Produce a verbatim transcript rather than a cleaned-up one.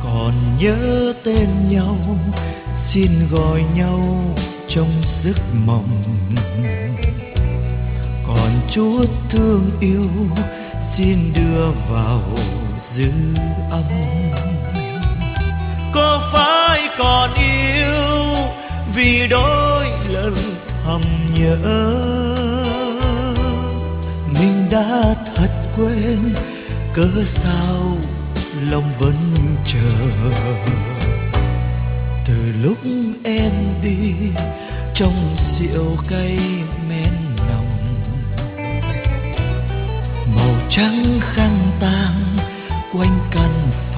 còn nhớ tên nhau, xin gọi nhau trong giấc mộng. Còn chút thương yêu xin đưa vào dư âm. Có phải còn yêu vì đôi lần thầm nhớ, mình đã thật quên cớ sao lòng vẫn chờ. Từ lúc em đi trong rượu cay men nồng, màu trắng khăn tang quanh căn